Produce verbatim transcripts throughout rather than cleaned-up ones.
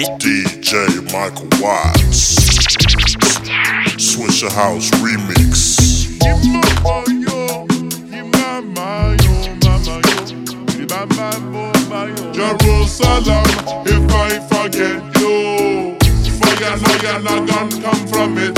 D J Michael Watts, Swisher House Remix. Jerusalem, if I forget you, fire, fire, not gonna come from it.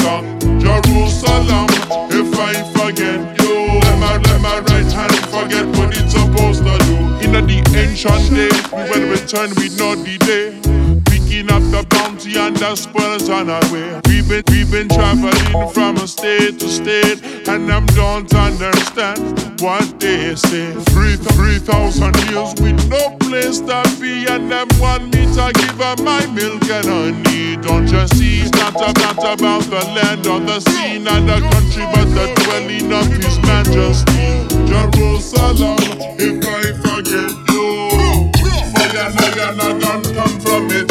Jerusalem, if I forget you, let my, let my right hand forget what it's supposed to do. In the ancient days, we will return with no delay, picking up the bounty and the spoils on our way. We've been, we've been traveling from state to state, and them don't understand what they say. Three, three thousand years with no place to be, and them want me to give her my milk and honey. Don't you see? It's not, a, not about the land or the sea, not the country, but the dwelling of His Majesty. Jerusalem, if I forget you, fire, fire, not gonna come from it.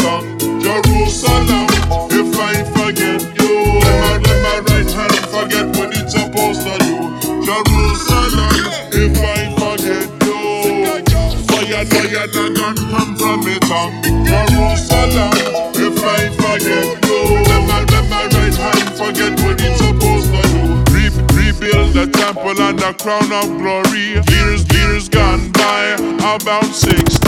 Jerusalem, if I forget you, let my, let my right hand forget what it's supposed to do. Jerusalem, if I forget you, fire, fire, not gonna come from it. Jerusalem, if I forget you, let my, let my right hand forget what it's supposed to do. Re rebuild the temple and the crown of glory. Years, years gone by, about sixty.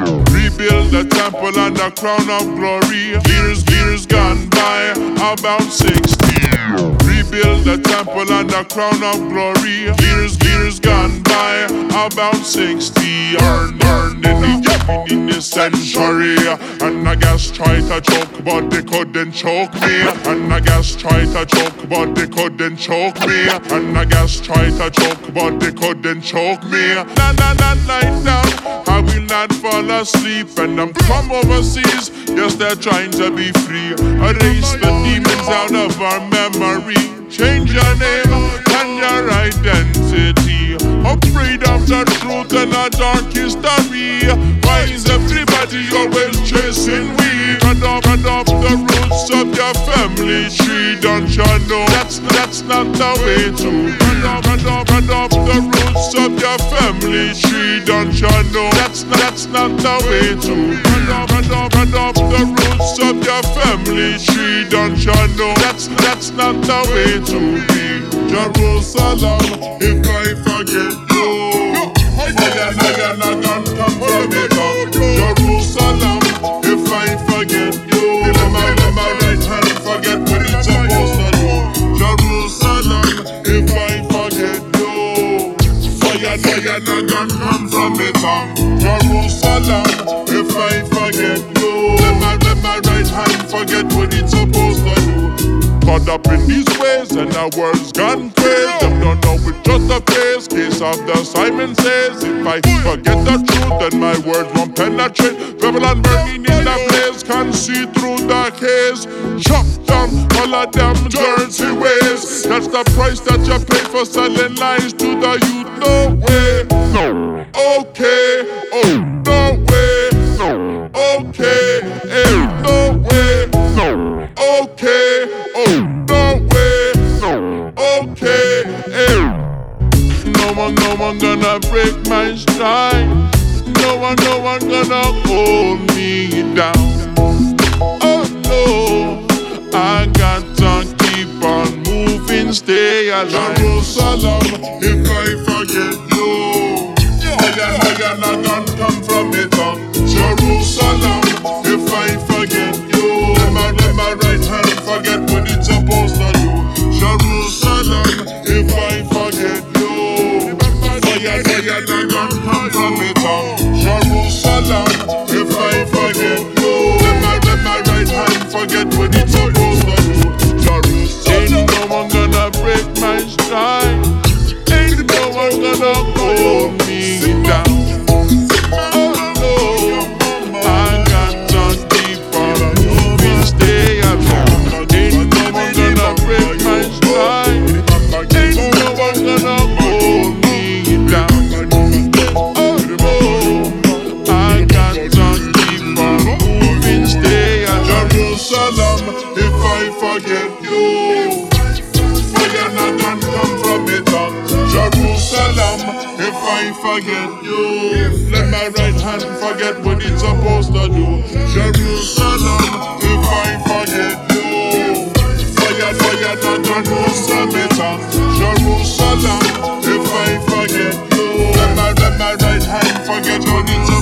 Rebuild the temple and the crown of glory. Years, years gone by, about sixty. Rebuild the temple and the crown of glory. Years, years gone by, about sixty. Earned, earned in the, in this century. And I guess try to choke, but they couldn't choke me. And I guess try to choke, but they couldn't choke me. And I guess try to choke, but they couldn't choke me. Na na na night down, I will not fall asleep. And I'm from overseas, yes, they're trying to be free. Erase the demons out of our memory. Change your name and your identity. Afraid of the truth and a dark history. Why is everybody always chasing we? Cut off, cut off the roots of your family tree. Don't you know that's, that's not the way to? Cut off, cut off, cut off the roots of your family tree. Don't you know that's, that's not the way to? Cut off, cut off, cut off the roots of your family tree. Don't you know that's, that's not the way to be? Jerusalem, if I forget you, fire, fire, not gonna come from it. Jerusalem, if I forget you, let my, let my right hand forget what it's supposed to do. Jerusalem, if I forget you, fire, fire, not gonna come from it. Jerusalem, if I forget you, let my, let my right hand forget what it's supposed to do. Caught up in these ways and our words gone crazy. Them don't know it's just a phase. Case of the Simon Says, if I forget the truth, then my words won't penetrate. Babylon burning in the blaze, can see through the haze. Chop down all of them dirty ways. That's the price that you pay for selling lies to the youth. No way, no. Okay, oh, no way, no. Okay, eh, no way, no. Okay, oh, no way, no. Okay, eh. No one, no one gonna break my stride. No one, no one gonna hold me down. Oh no, I got to keep on moving, stay alive. Jerusalem, if I forget you, fire, fire, not gonna come from it. Jerusalem, if I forget you, let my, let my right hand forget what it's supposed to do. Jerusalem, if I forget you, fire, fire, not gonna come from it. Jerusalem, if I forget you, let my, let my right hand forget what it's supposed to do. Jerusalem, ain't no one gonna break my stride. Ain't no one gonna hold me down. Forget you, fire not gonna come from it. Jerusalem, if I forget you, let my my right hand forget what it's supposed to do. Jerusalem, if I forget you. Fire, fire, not on Jerusalem. Jerusalem, if I forget you. Let my, let my right hand forget what it's